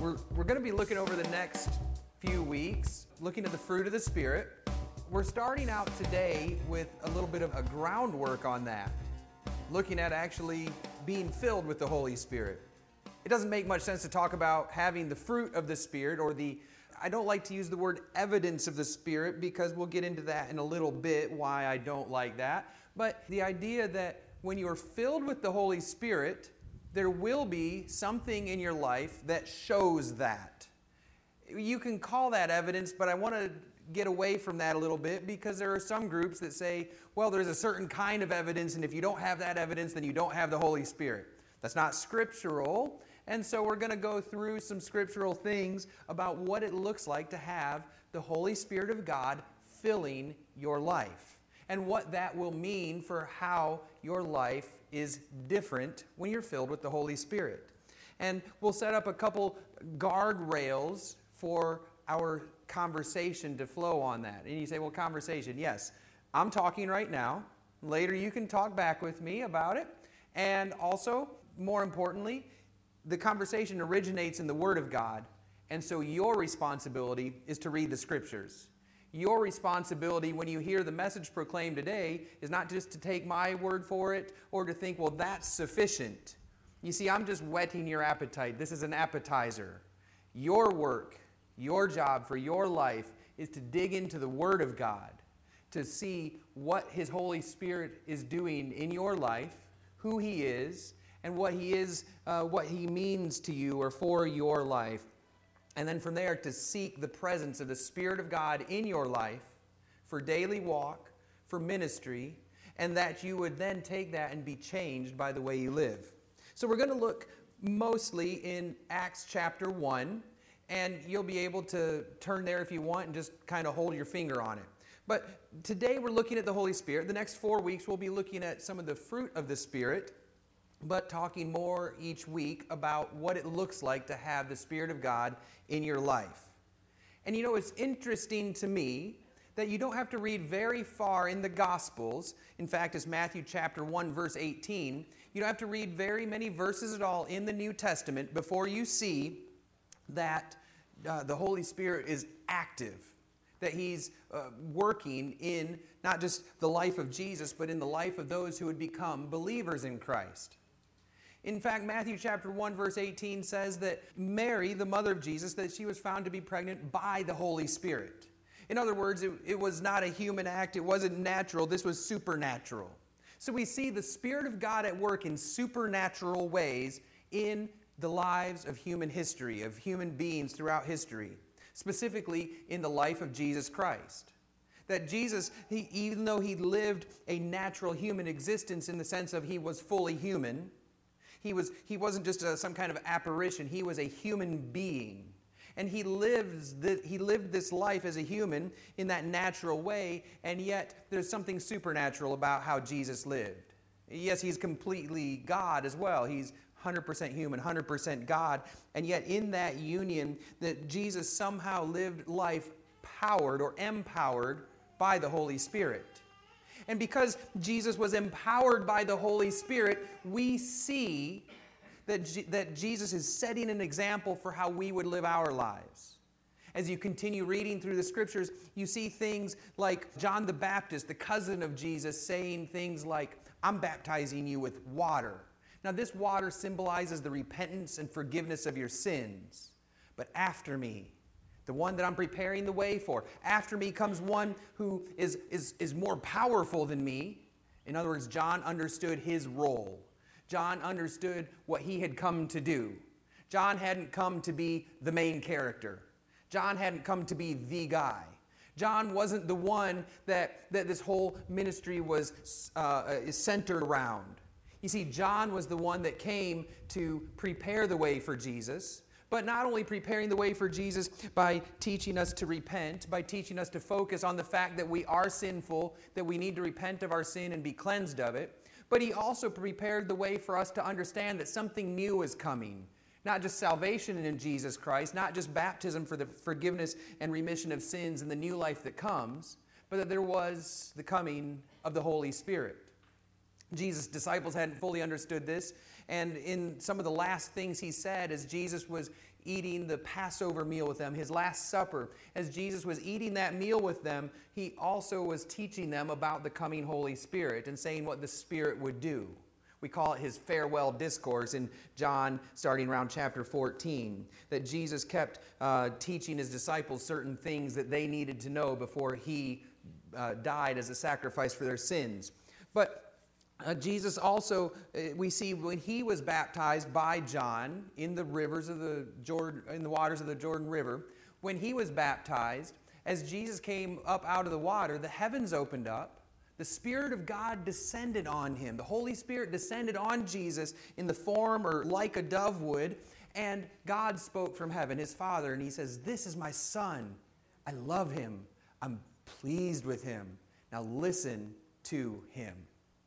We're going to be looking over the next few weeks, looking at the fruit of the Spirit. We're starting out today with a little bit of a groundwork on that, looking at actually being filled with the Holy Spirit. It doesn't make much sense to talk about having the fruit of the Spirit or I don't like to use the word evidence of the Spirit because we'll get into that in a little bit, why I don't like that. But the idea that when you are filled with the Holy Spirit, there will be something in your life that shows that. You can call that evidence, but I want to get away from that a little bit because there are some groups that say, well, there's a certain kind of evidence, and if you don't have that evidence, then you don't have the Holy Spirit. That's not scriptural, and so we're going to go through some scriptural things about what it looks like to have the Holy Spirit of God filling your life, and what that will mean for how your life is different when you're filled with the Holy Spirit. And we'll set up a couple guardrails for our conversation to flow on that. And you say, well, conversation, yes. I'm talking right now. Later you can talk back with me about it. And also, more importantly, the conversation originates in the Word of God. And so your responsibility is to read the Scriptures. Your responsibility when you hear the message proclaimed today is not just to take my word for it or to think, well, that's sufficient. You see, I'm just whetting your appetite. This is an appetizer. Your work, your job for your life is to dig into the Word of God, to see what His Holy Spirit is doing in your life, who He is, and what He means to you or for your life. And then from there to seek the presence of the Spirit of God in your life for daily walk, for ministry, and that you would then take that and be changed by the way you live. So we're going to look mostly in Acts chapter 1, and you'll be able to turn there if you want and just kind of hold your finger on it. But today we're looking at the Holy Spirit. The next 4 weeks we'll be looking at some of the fruit of the Spirit, but talking more each week about what it looks like to have the Spirit of God in your life. And you know, it's interesting to me that you don't have to read very far in the Gospels. In fact, it's Matthew chapter 1, verse 18. You don't have to read very many verses at all in the New Testament before you see that the Holy Spirit is active, that He's working in not just the life of Jesus, but in the life of those who would become believers in Christ. In fact, Matthew chapter 1, verse 18 says that Mary, the mother of Jesus, that she was found to be pregnant by the Holy Spirit. In other words, it was not a human act. It wasn't natural. This was supernatural. So we see the Spirit of God at work in supernatural ways in the lives of human history, of human beings throughout history, specifically in the life of Jesus Christ. That Jesus, even though He lived a natural human existence in the sense of He was fully human, He wasn't just some kind of apparition. He was a human being. And He lived this life as a human in that natural way, and yet there's something supernatural about how Jesus lived. Yes, He's completely God as well. He's 100% human, 100% God, and yet in that union that Jesus somehow lived life powered or empowered by the Holy Spirit. And because Jesus was empowered by the Holy Spirit, we see that Jesus is setting an example for how we would live our lives. As you continue reading through the Scriptures, you see things like John the Baptist, the cousin of Jesus, saying things like, I'm baptizing you with water. Now this water symbolizes the repentance and forgiveness of your sins. But after me, the one that I'm preparing the way for, after me comes one who is more powerful than me. In other words, John understood his role. John understood what he had come to do. John hadn't come to be the main character. John hadn't come to be the guy. John wasn't the one that this whole ministry was centered around. You see, John was the one that came to prepare the way for Jesus, but not only preparing the way for Jesus by teaching us to repent, by teaching us to focus on the fact that we are sinful, that we need to repent of our sin and be cleansed of it, but He also prepared the way for us to understand that something new is coming. Not just salvation in Jesus Christ, not just baptism for the forgiveness and remission of sins and the new life that comes, but that there was the coming of the Holy Spirit. Jesus' disciples hadn't fully understood this, And in some of the last things he said as Jesus was eating the Passover meal with them, his Last Supper, as Jesus was eating that meal with them, he also was teaching them about the coming Holy Spirit and saying what the Spirit would do. We call it his farewell discourse in John, starting around chapter 14, that Jesus kept teaching his disciples certain things that they needed to know before he died as a sacrifice for their sins. But Jesus also, we see when he was baptized by John in the rivers of the Jordan, in the waters of the Jordan River, when he was baptized, as Jesus came up out of the water, the heavens opened up. The Spirit of God descended on him. The Holy Spirit descended on Jesus in the form or like a dove would, and God spoke from heaven, his Father, and he says, "This is my Son. I love him. I'm pleased with him. Now listen to him."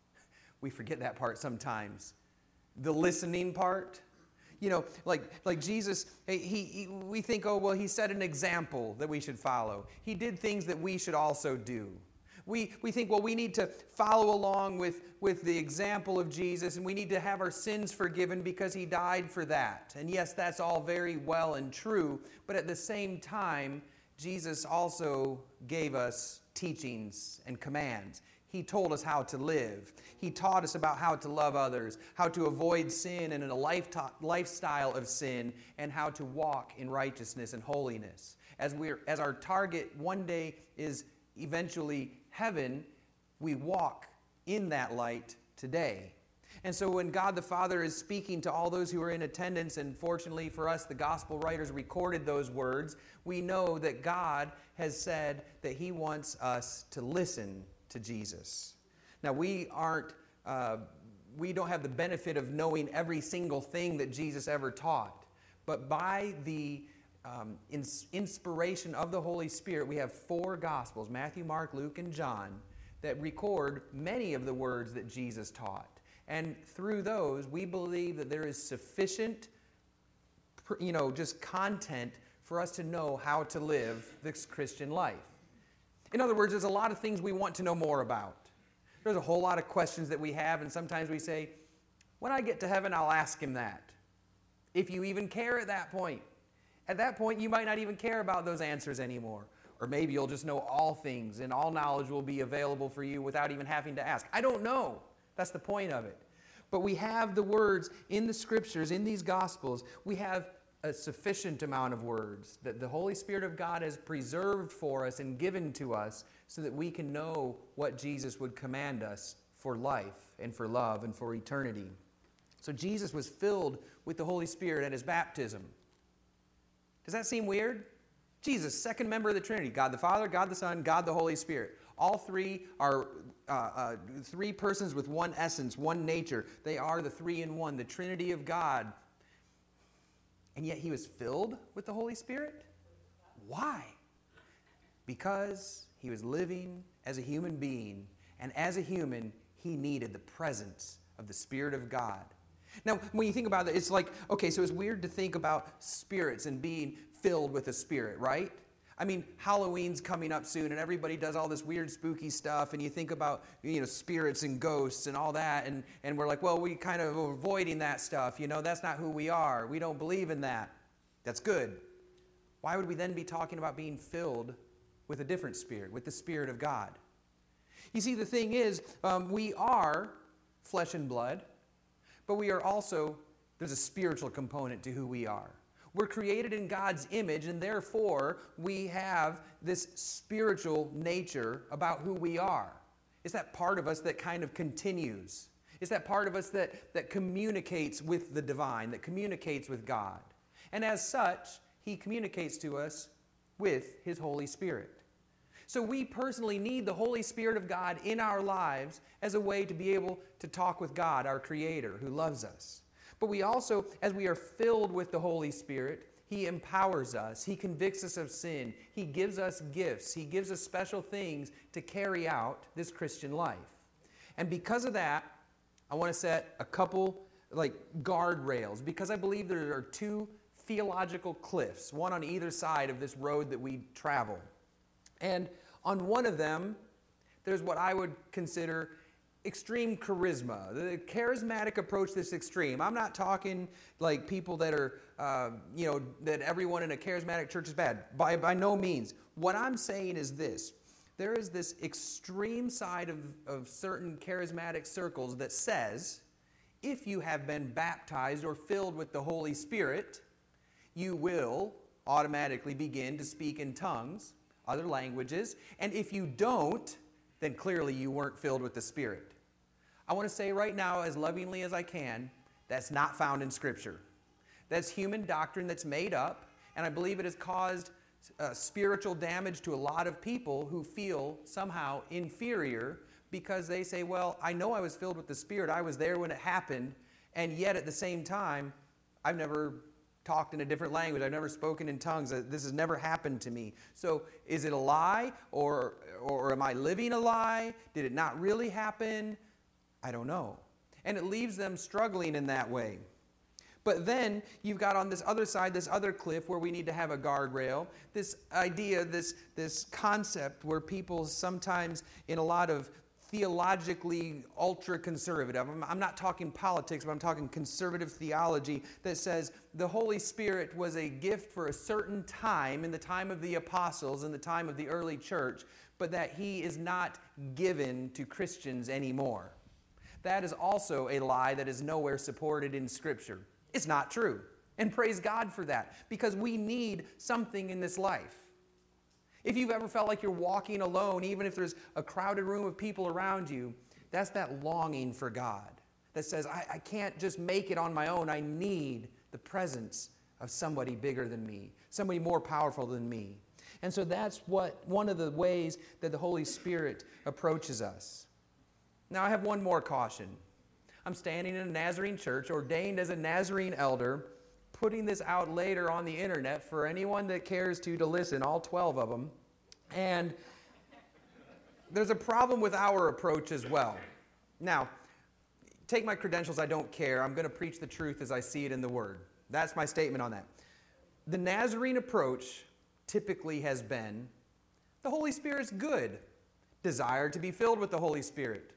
We forget that part sometimes. The listening part. You know, like Jesus, we think, oh, well, he set an example that we should follow. He did things that we should also do. We think, well, we need to follow along with the example of Jesus, and we need to have our sins forgiven because he died for that. And yes, that's all very well and true, but at the same time, Jesus also gave us teachings and commands. He told us how to live. He taught us about how to love others, how to avoid sin and in a lifestyle of sin, and how to walk in righteousness and holiness. As our target one day is eventually heaven, we walk in that light today. And so when God the Father is speaking to all those who are in attendance, and fortunately for us, the gospel writers recorded those words, we know that God has said that he wants us to listen to Jesus. Now, we don't have the benefit of knowing every single thing that Jesus ever taught, but by the inspiration of the Holy Spirit, we have 4 Gospels, Matthew, Mark, Luke, and John, that record many of the words that Jesus taught. And through those, we believe that there is sufficient, just content for us to know how to live this Christian life. In other words, there's a lot of things we want to know more about. There's a whole lot of questions that we have, and sometimes we say, when I get to heaven, I'll ask him that. If you even care at that point. At that point, you might not even care about those answers anymore. Or maybe you'll just know all things, and all knowledge will be available for you without even having to ask. I don't know. That's the point of it. But we have the words in the Scriptures, in these Gospels. We have a sufficient amount of words that the Holy Spirit of God has preserved for us and given to us so that we can know what Jesus would command us for life and for love and for eternity. So Jesus was filled with the Holy Spirit at his baptism. Does that seem weird? Jesus, second member of the Trinity, God the Father, God the Son, God the Holy Spirit. All three are three persons with one essence, one nature. They are the three in one, the Trinity of God. And yet he was filled with the Holy Spirit? Why? Because he was living as a human being, and as a human, he needed the presence of the Spirit of God. Now, when you think about it, it's like, okay, so it's weird to think about spirits and being filled with a spirit, right? I mean, Halloween's coming up soon, and everybody does all this weird, spooky stuff, and you think about, spirits and ghosts and all that, and we're like, well, we kind of are avoiding that stuff. That's not who we are. We don't believe in that. That's good. Why would we then be talking about being filled with a different spirit, with the Spirit of God? You see, the thing is, we are flesh and blood, but we are also, there's a spiritual component to who we are. We're created in God's image, and therefore we have this spiritual nature about who we are. It's that part of us that kind of continues. It's that part of us that communicates with the divine, that communicates with God. And as such, he communicates to us with his Holy Spirit. So we personally need the Holy Spirit of God in our lives as a way to be able to talk with God, our Creator, who loves us. But we also, as we are filled with the Holy Spirit, he empowers us. He convicts us of sin. He gives us gifts. He gives us special things to carry out this Christian life. And because of that, I want to set a couple guardrails, because I believe there are two theological cliffs, one on either side of this road that we travel. And on one of them, there's what I would consider extreme charisma. The charismatic approach that's extreme. I'm not talking like people that are, that everyone in a charismatic church is bad. By no means. What I'm saying is this. There is this extreme side of certain charismatic circles that says, if you have been baptized or filled with the Holy Spirit, you will automatically begin to speak in tongues, other languages. And if you don't, then clearly you weren't filled with the Spirit. I want to say right now, as lovingly as I can, that's not found in Scripture. That's human doctrine that's made up, and I believe it has caused spiritual damage to a lot of people who feel somehow inferior because they say, well, I know I was filled with the Spirit, I was there when it happened, and yet at the same time, I've never talked in a different language, I've never spoken in tongues, this has never happened to me. So is it a lie, or am I living a lie? Did it not really happen? I don't know. And it leaves them struggling in that way. But then you've got on this other side, this other cliff where we need to have a guardrail, this idea, this concept where people sometimes in a lot of theologically ultra-conservative, I'm not talking politics, but I'm talking conservative theology that says the Holy Spirit was a gift for a certain time, in the time of the apostles, in the time of the early church, but that he is not given to Christians anymore. That is also a lie that is nowhere supported in Scripture. It's not true. And praise God for that, because we need something in this life. If you've ever felt like you're walking alone, even if there's a crowded room of people around you, that's that longing for God that says, I can't just make it on my own. I need the presence of somebody bigger than me, somebody more powerful than me. And so that's one of the ways that the Holy Spirit approaches us. Now, I have one more caution. I'm standing in a Nazarene church, ordained as a Nazarene elder, putting this out later on the internet for anyone that cares to listen, all 12 of them. And there's a problem with our approach as well. Now, take my credentials, I don't care. I'm going to preach the truth as I see it in the Word. That's my statement on that. The Nazarene approach typically has been, the Holy Spirit's good. Desire to be filled with the Holy Spirit.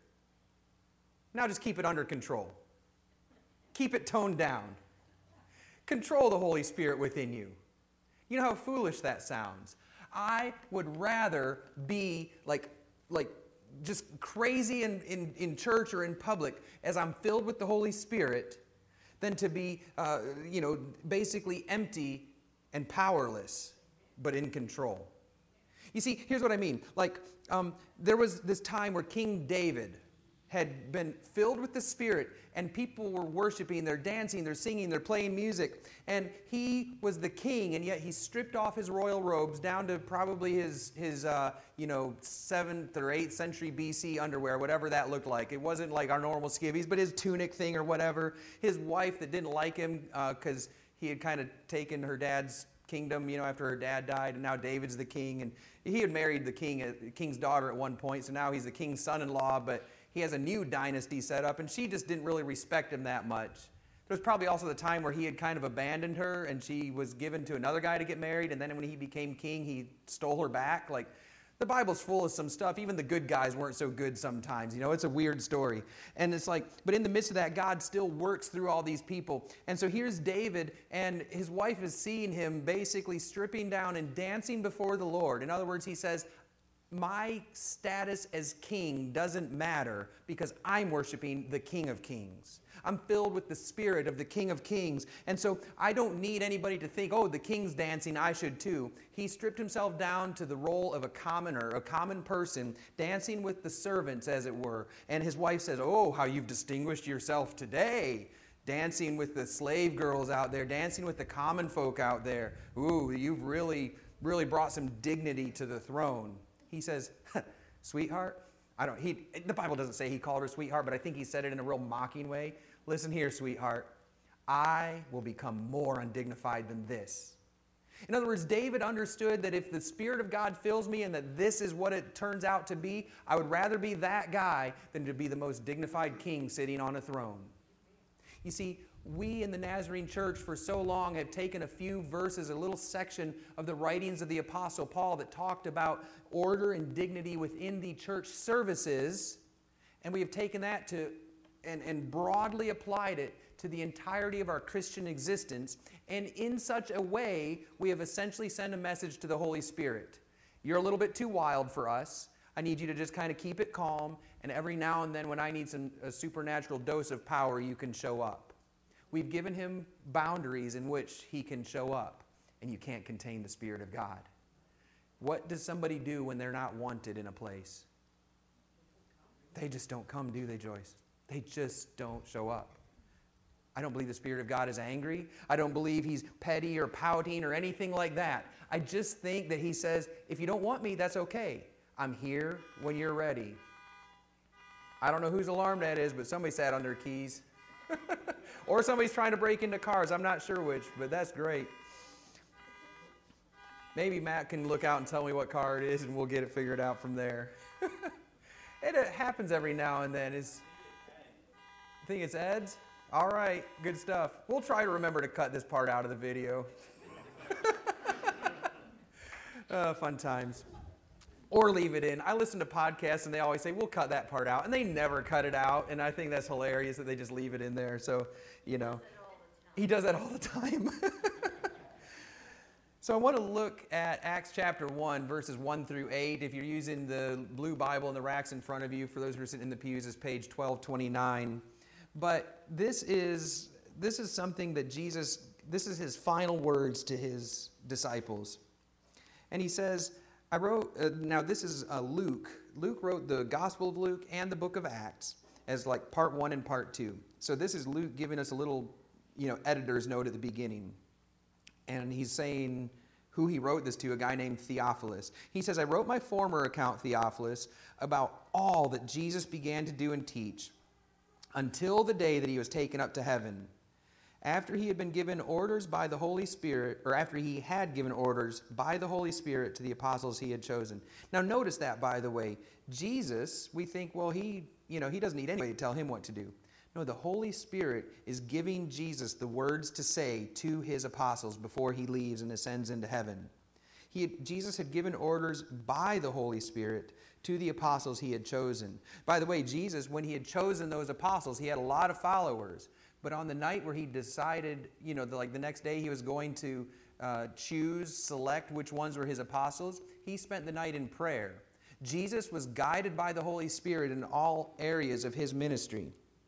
Now just keep it under control. Keep it toned down. Control the Holy Spirit within you. You know how foolish that sounds. I would rather be like just crazy in church or in public as I'm filled with the Holy Spirit than to be, basically empty and powerless, but in control. You see, here's what I mean. There was this time where King David had been filled with the Spirit, and people were worshiping, they're dancing, they're singing, they're playing music, and he was the king, and yet he stripped off his royal robes down to probably his 7th or 8th century BC underwear, whatever that looked like. It wasn't like our normal skivvies, but his tunic thing or whatever. His wife that didn't like him because he had kind of taken her dad's kingdom, after her dad died, and now David's the king, and he had married the king's daughter at one point, so now he's the king's son-in-law, but he has a new dynasty set up, and she just didn't really respect him that much. There was probably also the time where he had kind of abandoned her, and she was given to another guy to get married, and then when he became king, he stole her back. The Bible's full of some stuff. Even the good guys weren't so good sometimes. It's a weird story. And it's but in the midst of that, God still works through all these people. And so here's David, and his wife is seeing him basically stripping down and dancing before the Lord. In other words, he says, my status as king doesn't matter because I'm worshiping the King of Kings. I'm filled with the Spirit of the King of Kings. And so I don't need anybody to think, oh, the king's dancing, I should too. He stripped himself down to the role of a commoner, a common person, dancing with the servants, as it were. And his wife says, oh, how you've distinguished yourself today. Dancing with the slave girls out there, dancing with the common folk out there. Ooh, you've really brought some dignity to the throne. He says, sweetheart, the Bible doesn't say he called her sweetheart, but I think he said it in a real mocking way. Listen here, sweetheart, I will become more undignified than this. In other words, David understood that if the Spirit of God fills me and that this is what it turns out to be, I would rather be that guy than to be the most dignified king sitting on a throne. You see, we in the Nazarene church for so long have taken a few verses, a little section of the writings of the Apostle Paul that talked about order and dignity within the church services, And we have taken that and broadly applied it to the entirety of our Christian existence. And in such a way, we have essentially sent a message to the Holy Spirit. You're a little bit too wild for us. I need you to just kind of keep it calm. And every now and then when I need a supernatural dose of power, you can show up. We've given him boundaries in which he can show up. And you can't contain the Spirit of God. What does somebody do when they're not wanted in a place? They just don't come, do they, Joyce? They just don't show up. I don't believe the Spirit of God is angry. I don't believe he's petty or pouting or anything like that. I just think that he says, if you don't want me, that's okay. I'm here when you're ready. I don't know whose alarm that is, but somebody sat on their keys. Or somebody's trying to break into cars. I'm not sure which, but that's great. Maybe Matt can look out and tell me what car it is, and we'll get it figured out from there. It happens every now and then. I think it's Ed's? All right, good stuff. We'll try to remember to cut this part out of the video. Fun times. Or leave it in. I listen to podcasts and they always say, we'll cut that part out. And they never cut it out. And I think that's hilarious that they just leave it in there. So, you know, he does that all the time. So I want to look at Acts chapter 1, verses 1 through 8. If you're using the blue Bible in the racks in front of you, for those who are sitting in the pews, it's page 1229. But this is something that Jesus, this is his final words to his disciples. And he says, now this is Luke. Luke wrote the Gospel of Luke and the book of Acts as like part 1 and part 2. So this is Luke giving us a little, editor's note at the beginning. And he's saying who he wrote this to, a guy named Theophilus. He says, I wrote my former account, Theophilus, about all that Jesus began to do and teach until the day that he was taken up to heaven. After he had been given orders by the Holy Spirit, or after he had given orders by the Holy Spirit to the apostles he had chosen. Now notice that, by the way, Jesus, we think, well, he doesn't need anybody to tell him what to do. No, the Holy Spirit is giving Jesus the words to say to his apostles before he leaves and ascends into heaven. Jesus had given orders by the Holy Spirit to the apostles he had chosen. By the way, Jesus, when he had chosen those apostles, he had a lot of followers. But on the night where he decided, the next day he was going to select which ones were his apostles, he spent the night in prayer. Jesus was guided by the Holy Spirit in all areas of his ministry.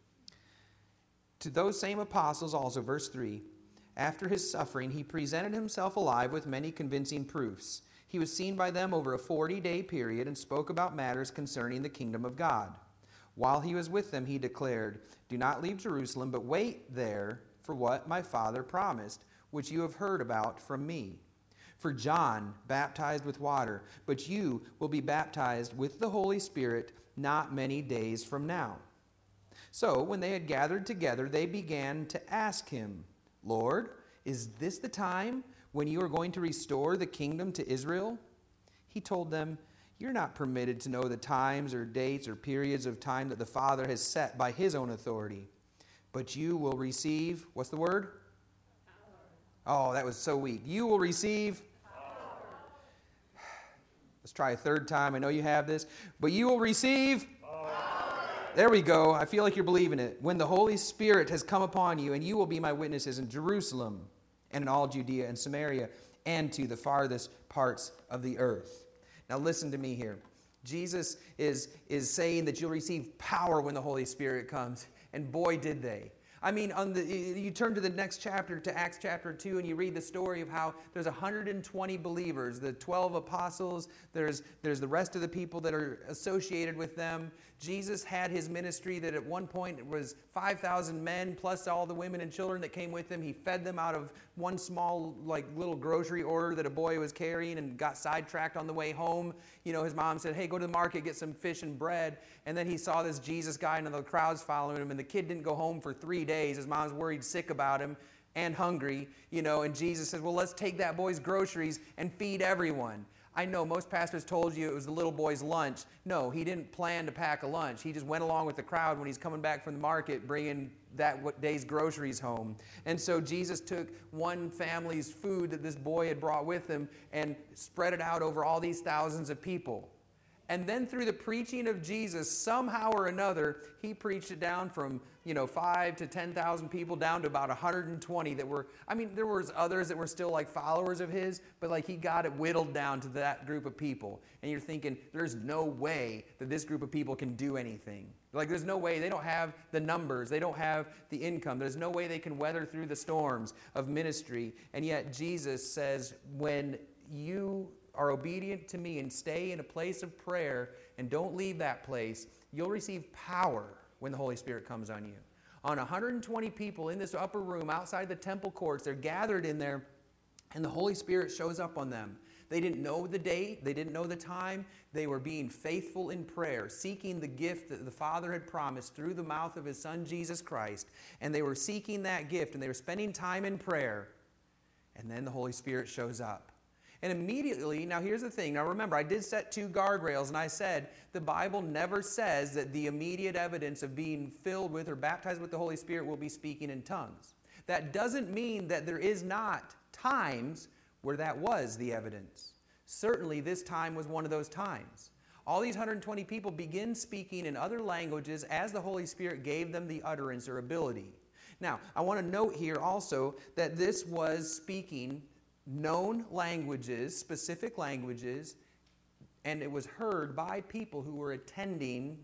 To those same apostles also, verse 3, after his suffering, he presented himself alive with many convincing proofs. He was seen by them over a 40-day period and spoke about matters concerning the kingdom of God. While he was with them, he declared, do not leave Jerusalem, but wait there for what my Father promised, which you have heard about from me. For John baptized with water, but you will be baptized with the Holy Spirit not many days from now. So when they had gathered together, they began to ask him, Lord, is this the time when you are going to restore the kingdom to Israel? He told them, you're not permitted to know the times or dates or periods of time that the Father has set by his own authority. But you will receive, what's the word? Power. Oh, that was so weak. You will receive power. Let's try a third time. I know you have this. But you will receive power. There we go. I feel like you're believing it. When the Holy Spirit has come upon you, and you will be my witnesses in Jerusalem and in all Judea and Samaria and to the farthest parts of the earth. Now listen to me here. Jesus is saying that you'll receive power when the Holy Spirit comes. And boy, did they. I mean, you turn to the next chapter, to Acts chapter 2, and you read the story of how there's 120 believers, the 12 apostles, there's the rest of the people that are associated with them. Jesus had his ministry that at one point it was 5,000 men plus all the women and children that came with him. He fed them out of one small little grocery order that a boy was carrying and got sidetracked on the way home. His mom said, hey, go to the market, get some fish and bread. And then he saw this Jesus guy and the crowds following him, and the kid didn't go home for 3 days. His mom's worried sick about him and hungry, and Jesus says, well, let's take that boy's groceries and feed everyone. I know most pastors told you it was the little boy's lunch. No, he didn't plan to pack a lunch. He just went along with the crowd when he's coming back from the market, bringing that day's groceries home. And so Jesus took one family's food that this boy had brought with him and spread it out over all these thousands of people. And then through the preaching of Jesus, somehow or another, he preached it down from, 5 to 10,000 people down to about 120 that were, there was others that were still like followers of his, but like he got it whittled down to that group of people. And you're thinking, there's no way that this group of people can do anything. Like there's no way, they don't have the numbers, they don't have the income, there's no way they can weather through the storms of ministry. And yet Jesus says, when you are obedient to me and stay in a place of prayer and don't leave that place, you'll receive power when the Holy Spirit comes on you. On 120 people in this upper room outside the temple courts, they're gathered in there, and the Holy Spirit shows up on them. They didn't know the date, they didn't know the time. They were being faithful in prayer, seeking the gift that the Father had promised through the mouth of his Son Jesus Christ. And they were seeking that gift, and they were spending time in prayer. And then the Holy Spirit shows up. And immediately, now here's the thing. Now remember, I did set 2 guardrails, and I said the Bible never says that the immediate evidence of being filled with or baptized with the Holy Spirit will be speaking in tongues. That doesn't mean that there is not times where that was the evidence. Certainly this time was one of those times. All these 120 people begin speaking in other languages as the Holy Spirit gave them the utterance or ability. Now, I want to note here also that this was speaking known languages, specific languages, and it was heard by people who were attending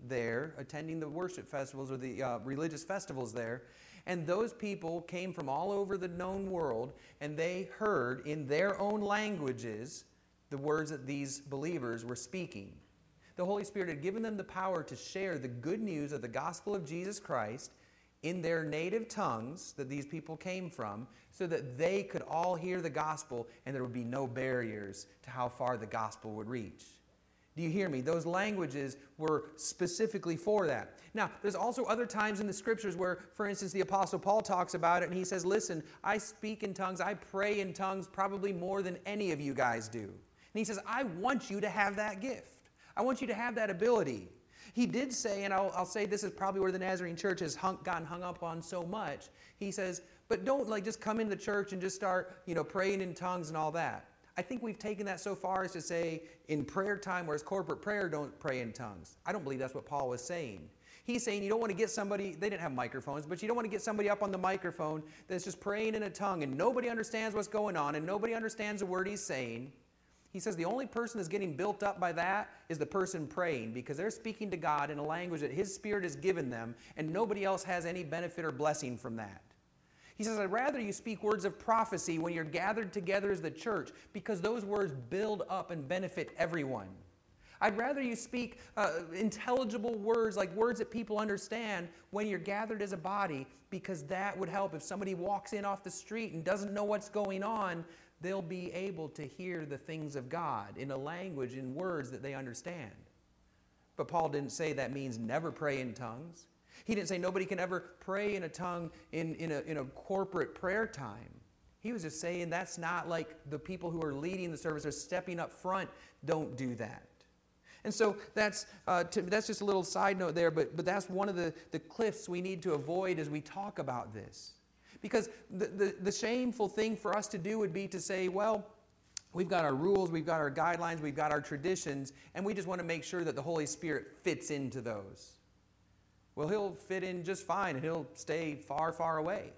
the worship festivals or the religious festivals there. And those people came from all over the known world, and they heard in their own languages the words that these believers were speaking. The Holy Spirit had given them the power to share the good news of the gospel of Jesus Christ in their native tongues that these people came from, so that they could all hear the gospel and there would be no barriers to how far the gospel would reach. Do you hear me? Those languages were specifically for that. Now, there's also other times in the scriptures where, for instance, the Apostle Paul talks about it and he says, listen, I speak in tongues, I pray in tongues probably more than any of you guys do. And he says, I want you to have that gift. I want you to have that ability. He did say, and I'll say this is probably where the Nazarene church has gotten hung up on so much. He says, but don't just come into the church and just start, praying in tongues and all that. I think we've taken that so far as to say in prayer time, whereas corporate prayer, don't pray in tongues. I don't believe that's what Paul was saying. He's saying you don't want to get somebody, they didn't have microphones, but you don't want to get somebody up on the microphone that's just praying in a tongue and nobody understands what's going on and nobody understands the word he's saying. He says the only person that's getting built up by that is the person praying, because they're speaking to God in a language that his Spirit has given them, and nobody else has any benefit or blessing from that. He says, I'd rather you speak words of prophecy when you're gathered together as the church, because those words build up and benefit everyone. I'd rather you speak intelligible words, like words that people understand when you're gathered as a body, because that would help. If somebody walks in off the street and doesn't know what's going on, they'll be able to hear the things of God in a language, in words that they understand. But Paul didn't say that means never pray in tongues. He didn't say nobody can ever pray in a tongue in a corporate prayer time. He was just saying that's not like the people who are leading the service or stepping up front don't do that. And so that's just a little side note there, but that's one of the cliffs we need to avoid as we talk about this. Because the shameful thing for us to do would be to say, well, we've got our rules, we've got our guidelines, we've got our traditions, and we just want to make sure that the Holy Spirit fits into those. Well, he'll fit in just fine, and he'll stay far, far away.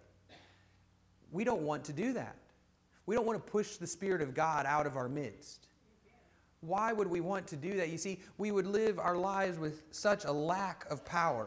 We don't want to do that. We don't want to push the Spirit of God out of our midst. Why would we want to do that? You see, we would live our lives with such a lack of power.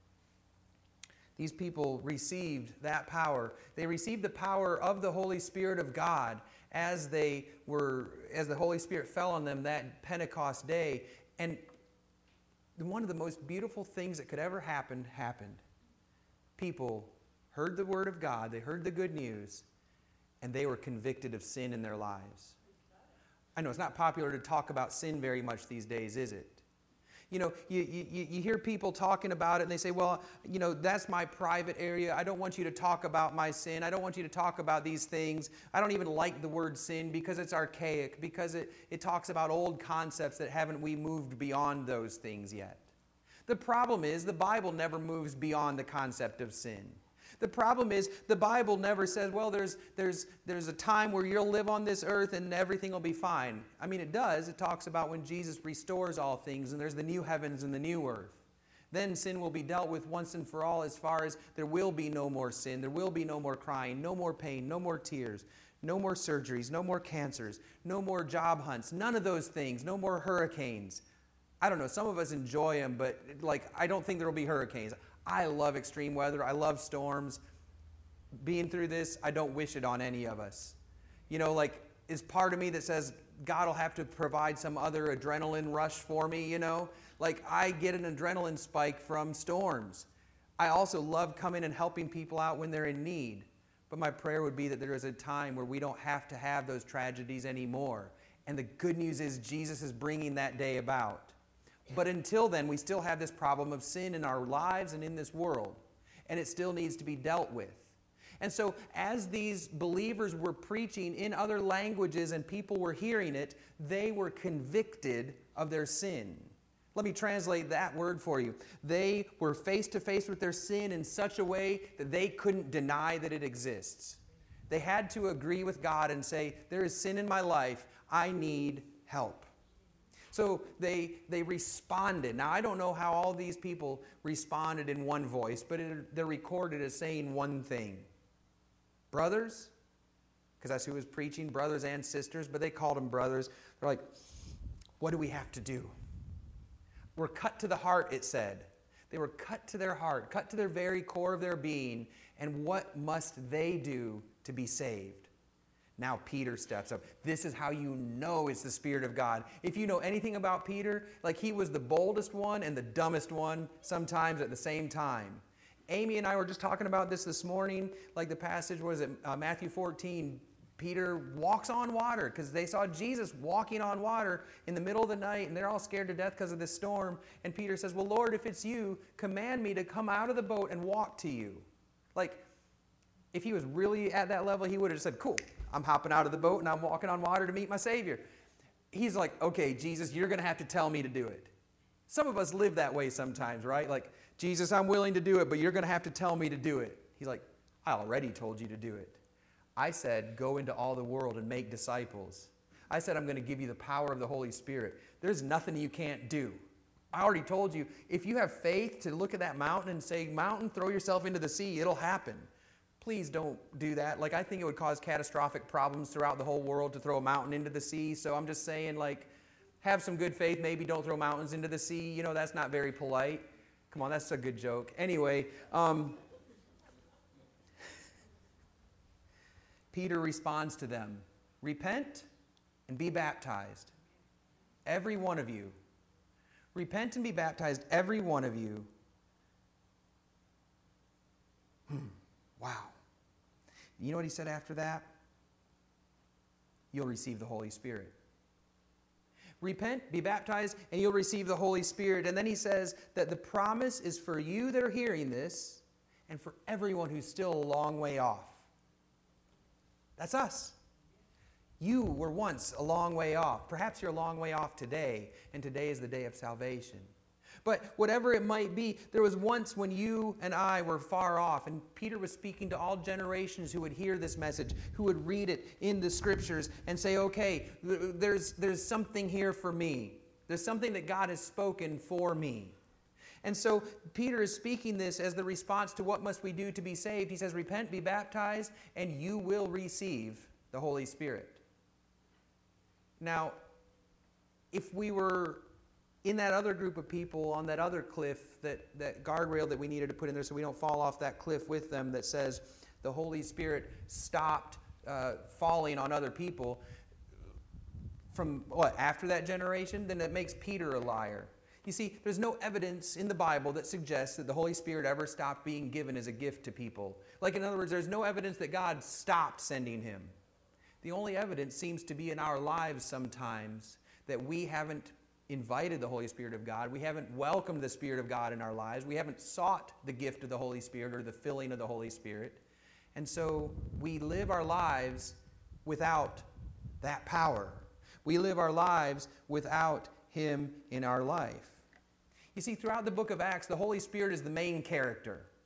These people received that power. They received the power of the Holy Spirit of God as the Holy Spirit fell on them that Pentecost day. And one of the most beautiful things that could ever happen happened. People heard the word of God, they heard the good news, and they were convicted of sin in their lives. I know it's not popular to talk about sin very much these days, is it? You hear people talking about it and they say, well, that's my private area. I don't want you to talk about my sin. I don't want you to talk about these things. I don't even like the word sin because it's archaic, because it talks about old concepts that haven't we moved beyond those things yet. The problem is the Bible never moves beyond the concept of sin. The problem is the Bible never says, well, there's a time where you'll live on this earth and everything will be fine. I mean, it does. It talks about when Jesus restores all things and there's the new heavens and the new earth. Then sin will be dealt with once and for all, as far as there will be no more sin, there will be no more crying, no more pain, no more tears, no more surgeries, no more cancers, no more job hunts, none of those things, no more hurricanes. I don't know, some of us enjoy them, but I don't think there will be hurricanes. I love extreme weather, I love storms. Being through this, I don't wish it on any of us. Is part of me that says God will have to provide some other adrenaline rush for me, I get an adrenaline spike from storms. I also love coming and helping people out when they're in need. But my prayer would be that there is a time where we don't have to have those tragedies anymore. And the good news is Jesus is bringing that day about. But until then, we still have this problem of sin in our lives and in this world. And it still needs to be dealt with. And so as these believers were preaching in other languages and people were hearing it, they were convicted of their sin. Let me translate that word for you. They were face to face with their sin in such a way that they couldn't deny that it exists. They had to agree with God and say, there is sin in my life. I need help. So they responded. Now, I don't know how all these people responded in one voice, but they're recorded as saying one thing. Brothers, because that's who was preaching, brothers and sisters, but they called them brothers. They're like, what do we have to do? We're cut to the heart, it said. They were cut to their heart, cut to their very core of their being. And what must they do to be saved? Now Peter steps up. This is how you know it's the Spirit of God. If you know anything about Peter, he was the boldest one and the dumbest one sometimes at the same time. Amy and I were just talking about this morning. The passage was at Matthew 14. Peter walks on water because they saw Jesus walking on water in the middle of the night, and they're all scared to death because of this storm. And Peter says, well, Lord, if it's you, command me to come out of the boat and walk to you. If he was really at that level, he would have just said, cool, I'm hopping out of the boat and I'm walking on water to meet my Savior. He's like, okay, Jesus, you're going to have to tell me to do it. Some of us live that way sometimes, right? Jesus, I'm willing to do it, but you're going to have to tell me to do it. He's like, I already told you to do it. I said, go into all the world and make disciples. I said, I'm going to give you the power of the Holy Spirit. There's nothing you can't do. I already told you, if you have faith to look at that mountain and say, mountain, throw yourself into the sea, it'll happen. Please don't do that. I think it would cause catastrophic problems throughout the whole world to throw a mountain into the sea. So I'm just saying, have some good faith. Maybe don't throw mountains into the sea. That's not very polite. Come on, that's a good joke. Anyway, Peter responds to them, repent and be baptized, every one of you. Repent and be baptized, every one of you. Wow. You know what he said after that? You'll receive the Holy Spirit. Repent, be baptized, and you'll receive the Holy Spirit. And then he says that the promise is for you that are hearing this and for everyone who's still a long way off. That's us. You were once a long way off. Perhaps you're a long way off today, and today is the day of salvation. But whatever it might be, there was once when you and I were far off, and Peter was speaking to all generations who would hear this message, who would read it in the Scriptures and say, okay, there's something here for me. There's something that God has spoken for me. And so Peter is speaking this as the response to what must we do to be saved. He says, repent, be baptized, and you will receive the Holy Spirit. Now, if we were in that other group of people on that other cliff, that guardrail that we needed to put in there so we don't fall off that cliff with them that says the Holy Spirit stopped falling on other people from after that generation, then that makes Peter a liar. You see, there's no evidence in the Bible that suggests that the Holy Spirit ever stopped being given as a gift to people. In other words, there's no evidence that God stopped sending him. The only evidence seems to be in our lives sometimes that we haven't invited the Holy Spirit of God. We haven't welcomed the Spirit of God in our lives. We haven't sought the gift of the Holy Spirit or the filling of the Holy Spirit. And so we live our lives without that power. We live our lives without him in our life. You see, throughout the book of Acts, the Holy Spirit is the main character.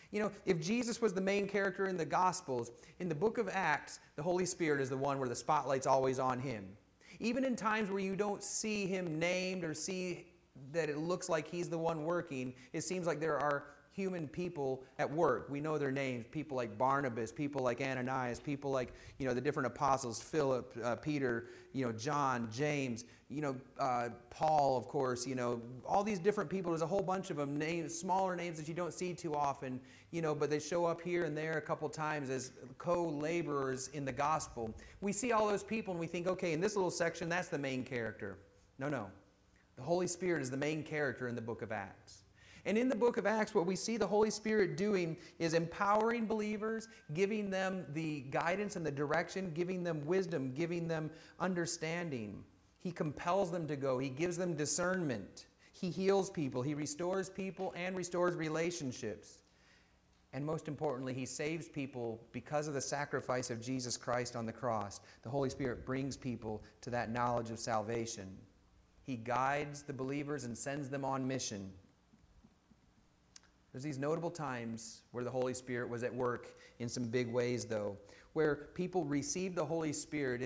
You know, if Jesus was the main character in the Gospels, in the book of Acts, the Holy Spirit is the one where the spotlight's always on him. Even in times where you don't see him named or see that it looks like he's the one working, it seems like there are human people at work. We know their names, people like Barnabas, people like Ananias, people like, the different apostles, Philip, Peter, John, James, Paul, of course, all these different people. There's a whole bunch of them, smaller names that you don't see too often, but they show up here and there a couple times as co-laborers in the gospel. We see all those people and we think, okay, in this little section, that's the main character. No. The Holy Spirit is the main character in the book of Acts. And in the book of Acts, what we see the Holy Spirit doing is empowering believers, giving them the guidance and the direction, giving them wisdom, giving them understanding. He compels them to go. He gives them discernment. He heals people. He restores people and restores relationships. And most importantly, He saves people because of the sacrifice of Jesus Christ on the cross. The Holy Spirit brings people to that knowledge of salvation. He guides the believers and sends them on mission. There's these notable times where the Holy Spirit was at work in some big ways, though, where people receive the Holy Spirit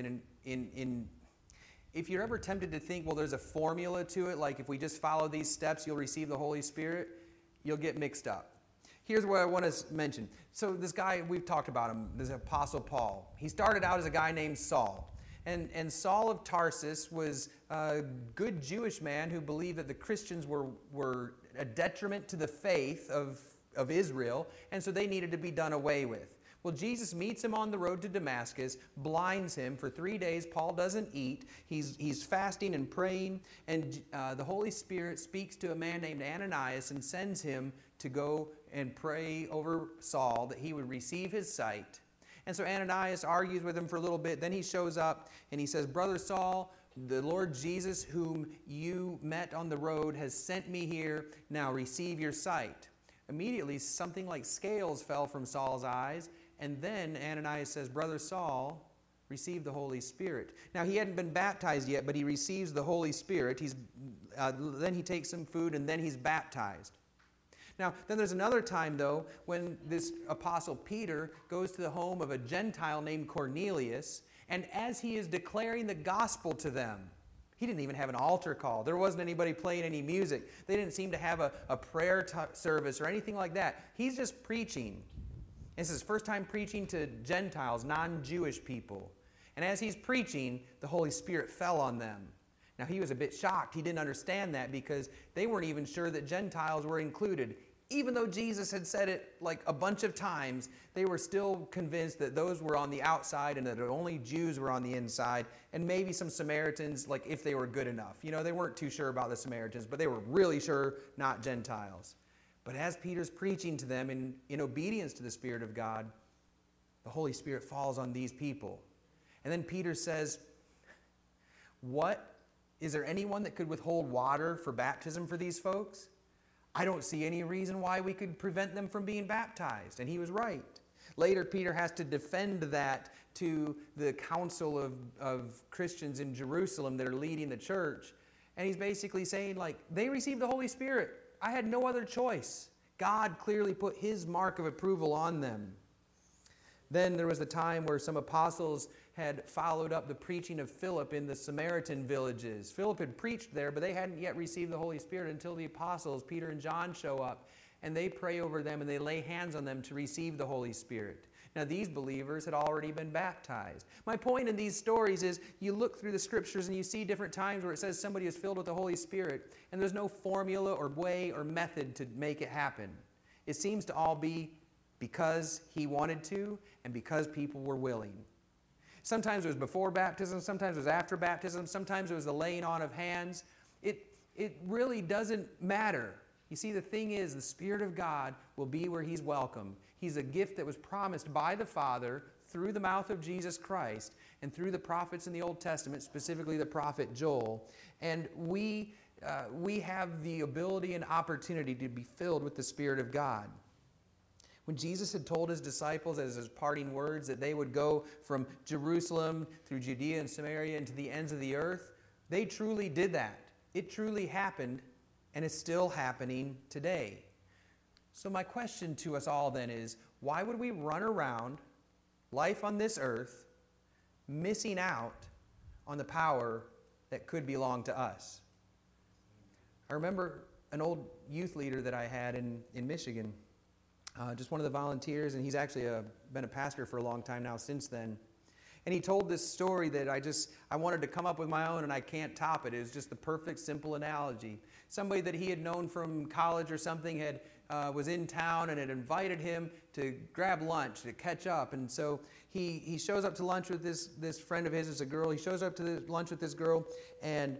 if you're ever tempted to think, well, there's a formula to it, like if we just follow these steps, you'll receive the Holy Spirit, you'll get mixed up. Here's what I want to mention. So this guy, we've talked about him, this Apostle Paul. He started out as a guy named Saul. And Saul of Tarsus was a good Jewish man who believed that the Christians were a detriment to the faith of Israel, and so they needed to be done away with. Well, Jesus meets him on the road to Damascus, blinds him for 3 days. Paul doesn't eat. He's fasting and praying, and the Holy Spirit speaks to a man named Ananias and sends him to go and pray over Saul that he would receive his sight. And so Ananias argues with him for a little bit. Then he shows up and he says, "Brother Saul, the Lord Jesus whom you met on the road has sent me here. Now receive your sight." Immediately something like scales fell from Saul's eyes. And then Ananias says, "Brother Saul, receive the Holy Spirit." Now he hadn't been baptized yet, but he receives the Holy Spirit. Then he takes some food and then he's baptized. Now, then there's another time, though, when this Apostle Peter goes to the home of a Gentile named Cornelius, and as he is declaring the gospel to them, he didn't even have an altar call. There wasn't anybody playing any music. They didn't seem to have a prayer service or anything like that. He's just preaching. This is his first time preaching to Gentiles, non-Jewish people. And as he's preaching, the Holy Spirit fell on them. Now, he was a bit shocked. He didn't understand that because they weren't even sure that Gentiles were included. Even though Jesus had said it like a bunch of times, they were still convinced that those were on the outside and that only Jews were on the inside, and maybe some Samaritans, like if they were good enough. They weren't too sure about the Samaritans, but they were really sure not Gentiles. But as Peter's preaching to them in obedience to the Spirit of God, the Holy Spirit falls on these people. And then Peter says, "What? Is there anyone that could withhold water for baptism for these folks? I don't see any reason why we could prevent them from being baptized." And he was right. Later, Peter has to defend that to the council of Christians in Jerusalem that are leading the church. And he's basically saying, they received the Holy Spirit. I had no other choice. God clearly put His mark of approval on them. Then there was a time where some apostles had followed up the preaching of Philip in the Samaritan villages. Philip had preached there, but they hadn't yet received the Holy Spirit until the apostles, Peter and John, show up. And they pray over them and they lay hands on them to receive the Holy Spirit. Now, these believers had already been baptized. My point in these stories is you look through the Scriptures and you see different times where it says somebody is filled with the Holy Spirit, and there's no formula or way or method to make it happen. It seems to all be because He wanted to and because people were willing. Sometimes it was before baptism, sometimes it was after baptism, sometimes it was the laying on of hands. It really doesn't matter. You see, the thing is, the Spirit of God will be where He's welcome. He's a gift that was promised by the Father through the mouth of Jesus Christ and through the prophets in the Old Testament, specifically the prophet Joel. And we have the ability and opportunity to be filled with the Spirit of God. When Jesus had told His disciples as His parting words that they would go from Jerusalem through Judea and Samaria and to the ends of the earth, they truly did that. It truly happened, and it's still happening today. So my question to us all then is, why would we run around life on this earth missing out on the power that could belong to us? I remember an old youth leader that I had in Michigan, just one of the volunteers, and he's actually been a pastor for a long time now since then. And he told this story that I wanted to come up with my own, and I can't top it. It was just the perfect, simple analogy. Somebody that he had known from college or something was in town and had invited him to grab lunch, to catch up. And so he shows up to lunch with this friend of his. It's a girl. He shows up to the lunch with this girl, and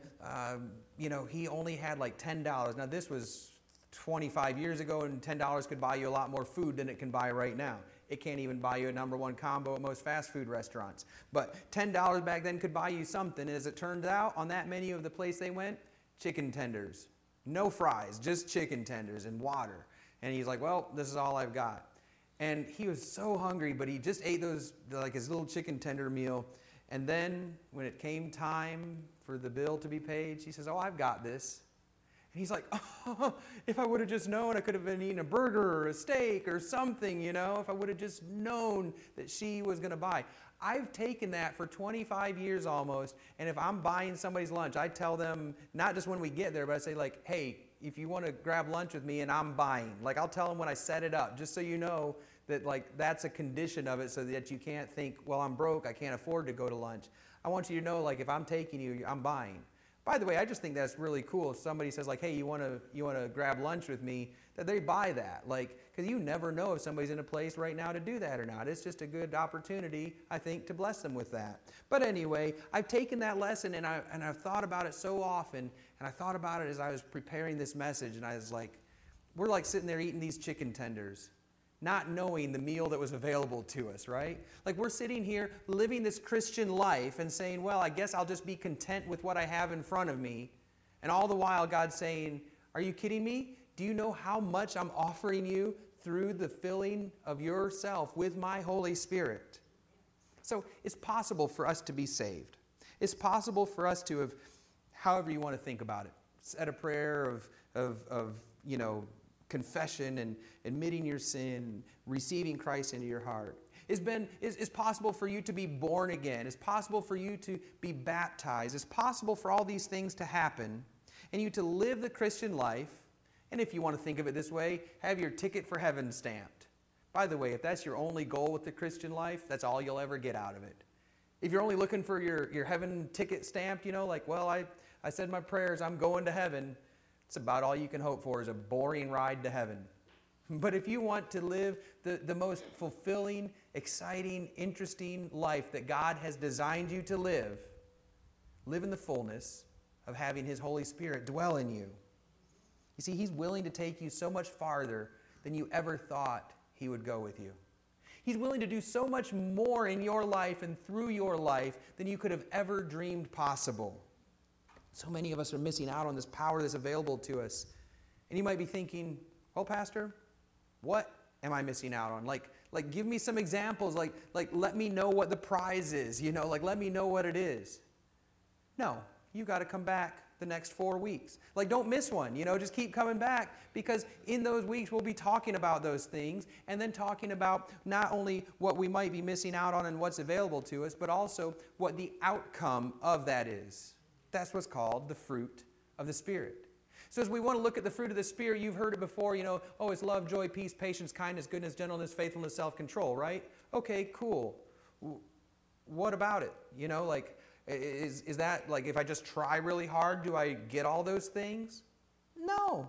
he only had like $10. Now this was 25 years ago, and $10 could buy you a lot more food than it can buy right now. It can't even buy you a number one combo at most fast food restaurants. But $10 back then could buy you something. And as it turned out, on that menu of the place they went, chicken tenders. No fries, just chicken tenders and water. And he's like, well, this is all I've got. And he was so hungry, but he just ate those, like his little chicken tender meal. And then when it came time for the bill to be paid, she says, oh, I've got this. And he's like, oh, if I would have just known, I could have been eating a burger or a steak or something, if I would have just known that she was going to buy. I've taken that for 25 years almost, and if I'm buying somebody's lunch, I tell them, not just when we get there, but I say like, hey, if you want to grab lunch with me and I'm buying, like I'll tell them when I set it up, just so you know that like that's a condition of it so that you can't think, well, I'm broke, I can't afford to go to lunch. I want you to know, like if I'm taking you, I'm buying. By the way, I just think that's really cool if somebody says like, hey, you want to grab lunch with me, that they buy that. Like, because you never know if somebody's in a place right now to do that or not. It's just a good opportunity, I think, to bless them with that. But anyway, I've taken that lesson and I've thought about it so often, and I thought about it as I was preparing this message, and I was like, we're like sitting there eating these chicken tenders, not knowing the meal that was available to us, right? Like we're sitting here living this Christian life and saying, well, I guess I'll just be content with what I have in front of me. And all the while God's saying, are you kidding me? Do you know how much I'm offering you through the filling of yourself with my Holy Spirit? So it's possible for us to be saved. It's possible for us to have, however you want to think about it, said a prayer of confession and admitting your sin, receiving Christ into your heart. It's possible for you to be born again. It's possible for you to be baptized. It's possible for all these things to happen and you to live the Christian life. And if you want to think of it this way, have your ticket for heaven stamped. By the way, if that's your only goal with the Christian life, that's all you'll ever get out of it. If you're only looking for your heaven ticket stamped, I said my prayers, I'm going to heaven. It's about all you can hope for is a boring ride to heaven. But if you want to live the most fulfilling, exciting, interesting life that God has designed you to live in the fullness of having His Holy Spirit dwell in you. You see, He's willing to take you so much farther than you ever thought He would go with you. He's willing to do so much more in your life and through your life than you could have ever dreamed possible. So many of us are missing out on this power that's available to us. And you might be thinking, oh, Pastor, what am I missing out on? Like give me some examples. Like let me know what the prize is. Let me know what it is. No, you got to come back the next 4 weeks. Don't miss one. Just keep coming back, because in those weeks we'll be talking about those things and then talking about not only what we might be missing out on and what's available to us, but also what the outcome of that is. That's what's called the fruit of the Spirit. So as we want to look at the fruit of the Spirit, you've heard it before, it's love, joy, peace, patience, kindness, goodness, gentleness, faithfulness, self-control, right? Okay, cool. What about it? Is that if I just try really hard, do I get all those things? No.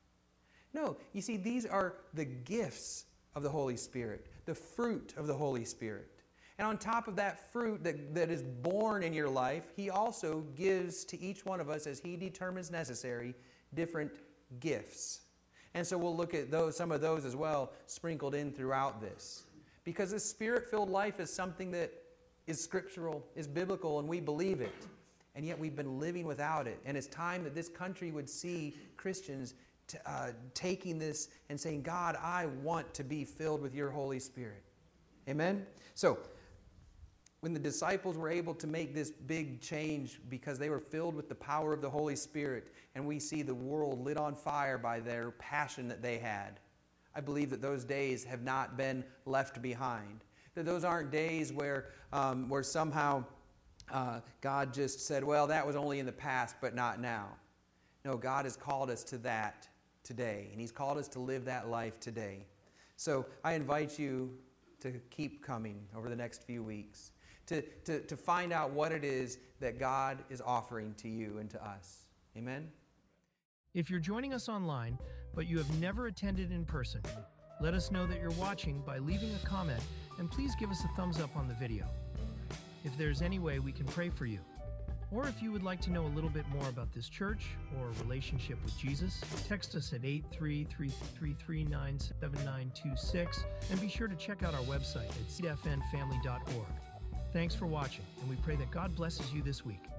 You see, these are the gifts of the Holy Spirit, the fruit of the Holy Spirit. And on top of that fruit that is born in your life, He also gives to each one of us, as He determines necessary, different gifts. And so we'll look at some of those as well, sprinkled in throughout this. Because this Spirit-filled life is something that is scriptural, is biblical, and we believe it. And yet we've been living without it. And it's time that this country would see Christians taking this and saying, God, I want to be filled with your Holy Spirit. Amen? So, when the disciples were able to make this big change because they were filled with the power of the Holy Spirit, and we see the world lit on fire by their passion that they had, I believe that those days have not been left behind. That those aren't days where somehow God just said, well, that was only in the past, but not now. No, God has called us to that today, and He's called us to live that life today. So I invite you to keep coming over the next few weeks, to find out what it is that God is offering to you and to us. Amen? If you're joining us online, but you have never attended in person, let us know that you're watching by leaving a comment, and please give us a thumbs up on the video. If there's any way we can pray for you, or if you would like to know a little bit more about this church or relationship with Jesus, text us at 833-339-7926, and be sure to check out our website at seedfnfamily.org. Thanks for watching, and we pray that God blesses you this week.